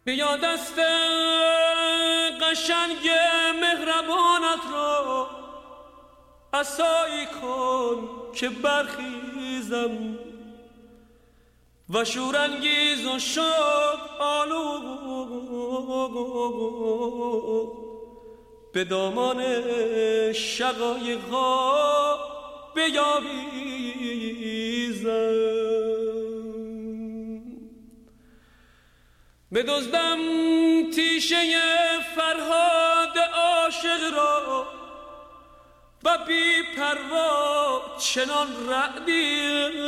بیا دست قشنگ مهربانت را عصایی کن که برخیزم و شورانگیز و شوق آلود به دامان شقایق‌ها بیاویزم. بدزدم تیشه فرهاد عاشق را و بی پروا چنان رعدی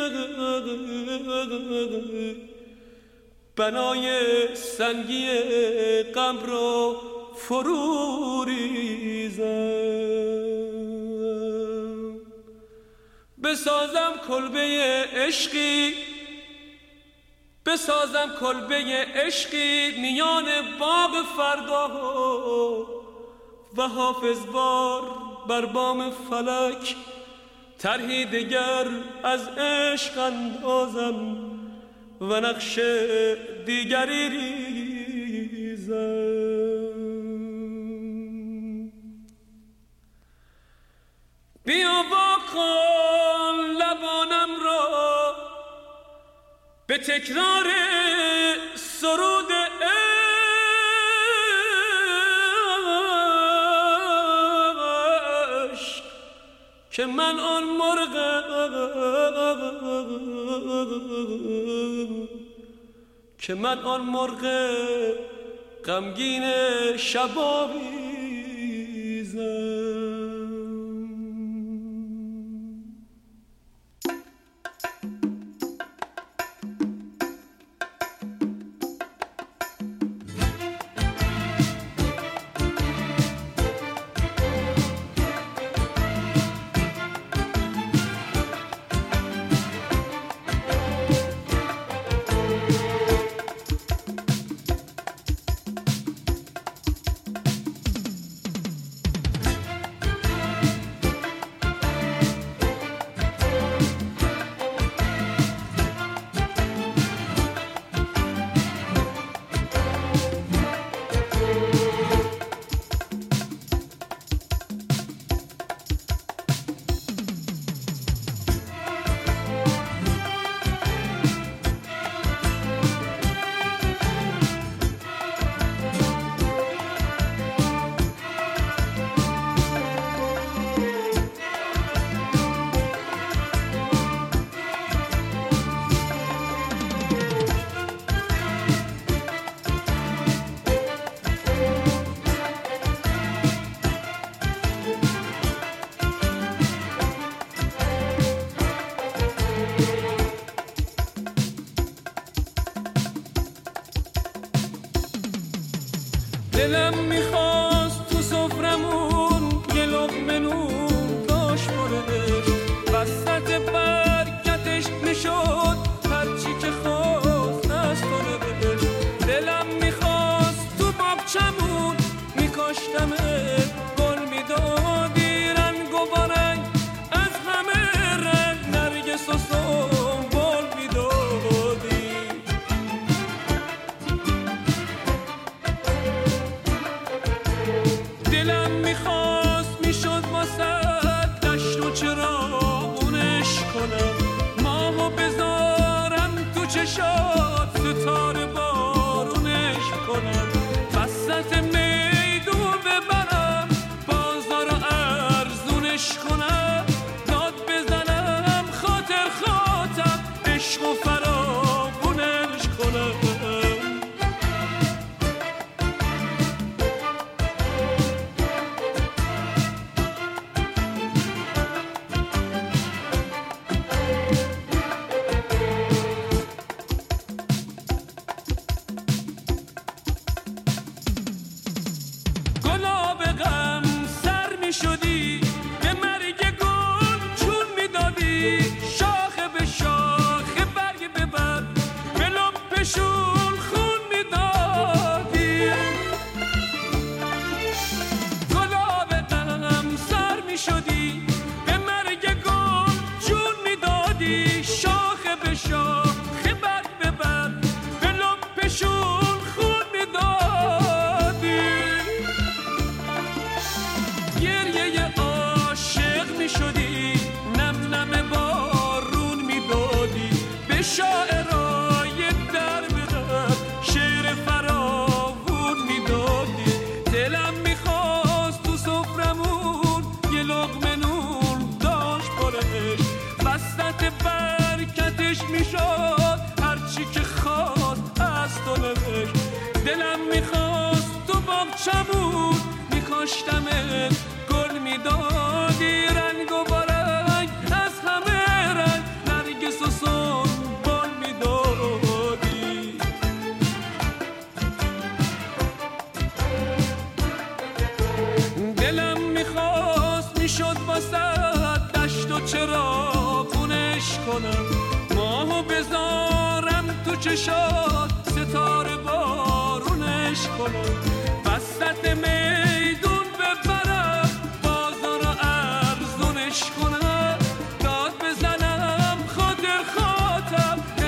بنای سنگی غم را فرو ریزم. بسازم کلبه عشقی میان باغ فردا و حافظ بار بر بام فلک طرحی دگر از عشق اندازم و نقش دیگری ریزم. بیا واکن لبانم را به تکرار سرود عشق که من آن مرغ غمگین شباویزم. دلم میخواست تو سفرمون یه لقمه نون داشت برش وسط برکتش میشد هرچی که خواست از خورش. دلم میخواست تو باغچمون میکاشتمه گل میدادی رنگ و بارنگ از همه رنگ نرگس و سنبل میدادی. دلم میخواست میشد واسه دشت و چراغونش کنم ماهو بذارم تو چشات ستاره بارونش کنم وسط میدون ببرم بازار و ارزونش کنم داد بزنم خاطر عشق و فراوونش کنم. داشتمت گل میدادی رنگ و برنگ از همه رنگ نرگس و سنبال میدادی. دلم میخواست میشد واسه دشت و چراغونش کنم، ماهو بذارم تو چشات ستاره بارونش کنم، وسط میدون ببرم بازار ارزونش کنم، داد بزنم خاطر خاطر